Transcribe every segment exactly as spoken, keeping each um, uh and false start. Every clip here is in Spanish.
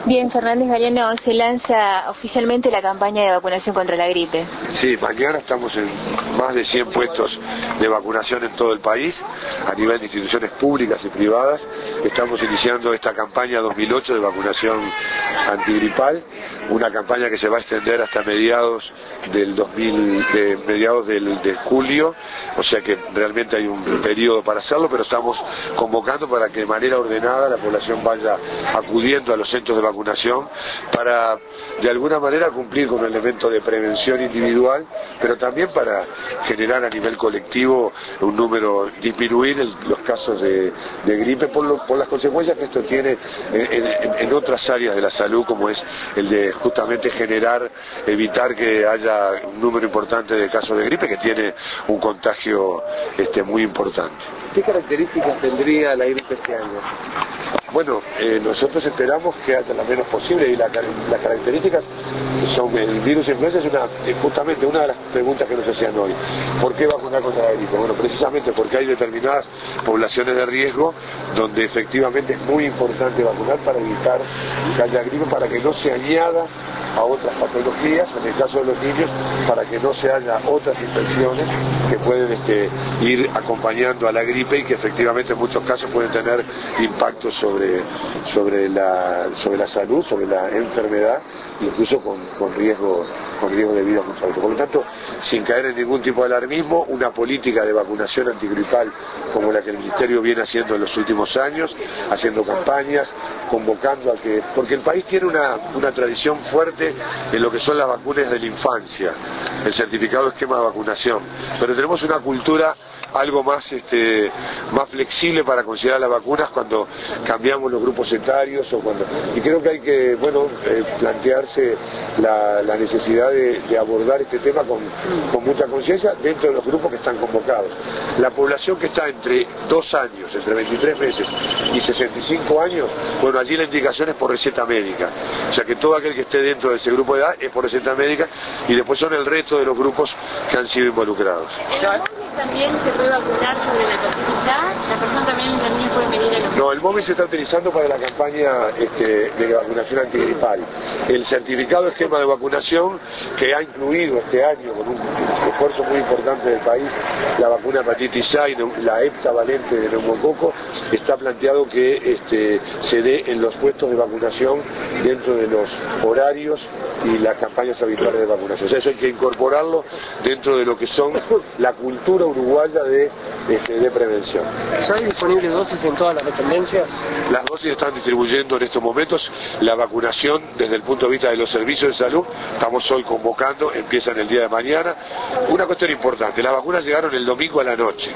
Bien, Fernández Galeano, se lanza oficialmente la campaña de vacunación contra la gripe. Sí, mañana estamos en más de cien puestos de vacunación en todo el país, a nivel de instituciones públicas y privadas. Estamos iniciando esta campaña dos mil ocho de vacunación antigripal, una campaña que se va a extender hasta mediados del dos mil, de mediados del, de julio, o sea que realmente hay un periodo para hacerlo, pero estamos convocando para que de manera ordenada la población vaya acudiendo a los centros de vacunación para de alguna manera cumplir con el elemento de prevención individual, pero también para generar a nivel colectivo un número, disminuir el, los casos de, de gripe por, lo, por las consecuencias que esto tiene en, en, en otras áreas de la salud, como es el de justamente generar, evitar que haya un número importante de casos de gripe que tiene un contagio este, muy importante. ¿Qué características tendría la gripe este año? Bueno, eh, nosotros esperamos que haya las menos posible y la, las características son el virus influenza es una, es justamente una de las preguntas que nos hacían hoy. ¿Por qué vacunar contra la gripe? Bueno, precisamente porque hay determinadas poblaciones de riesgo donde efectivamente es muy importante vacunar para evitar que haya gripe, para que no se añada a otras patologías, en el caso de los niños, para que no se haya otras infecciones que pueden este, ir acompañando a la gripe y que efectivamente en muchos casos pueden tener impactos sobre, sobre, la, sobre la salud, sobre la enfermedad, incluso con, con, riesgo, con riesgo de vida mucho alto. Por lo tanto, sin caer en ningún tipo de alarmismo, una política de vacunación antigripal como la que el Ministerio viene haciendo en los últimos años, haciendo campañas, convocando a que... porque el país tiene una, una tradición fuerte en lo que son las vacunas de la infancia, el certificado de esquema de vacunación, pero tenemos una cultura algo más este más flexible para considerar las vacunas cuando cambiamos los grupos etarios o cuando y creo que hay que bueno eh, plantearse la, la necesidad de, de abordar este tema con, con mucha conciencia dentro de los grupos que están convocados. La población que está entre dos años, entre veintitrés meses y sesenta y cinco años, bueno, allí la indicación es por receta médica, o sea que todo aquel que esté dentro de ese grupo de edad es por receta médica y después son el resto de los grupos que han sido involucrados. También se puede vacunar sobre la hepatitis A, la persona también los niños pueden venir a los... No, el móvil se está utilizando para la campaña este, de vacunación antigripal. El certificado de esquema de vacunación que ha incluido este año con un esfuerzo muy importante del país la vacuna hepatitis A y la heptavalente de neumococo está planteado que este, se dé en los puestos de vacunación dentro de los horarios y las campañas habituales de vacunación. O sea, eso hay que incorporarlo dentro de lo que son la cultura uruguaya de, de, de prevención. ¿Hay disponibles dosis en todas las dependencias? Las dosis están distribuyendo en estos momentos. La vacunación desde el punto de vista de los servicios de salud, estamos hoy convocando, empiezan el día de mañana. Una cuestión importante, las vacunas llegaron el domingo a la noche.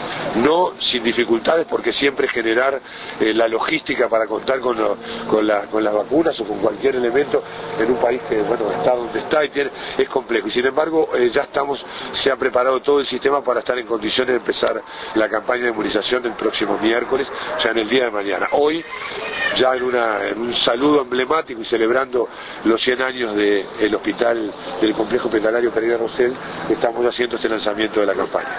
No sin dificultades, porque siempre generar eh, la logística para contar con, lo, con, la, con las vacunas o con cualquier elemento en un país que bueno está donde está y tiene, es complejo. Y sin embargo eh, ya estamos, se ha preparado todo el sistema para estar en condiciones de empezar la campaña de inmunización el próximo miércoles, o sea en el día de mañana. Hoy ya en, una, en un saludo emblemático y celebrando los cien años del hospital, del complejo hospitalario Pereira Rosell, estamos haciendo este lanzamiento de la campaña.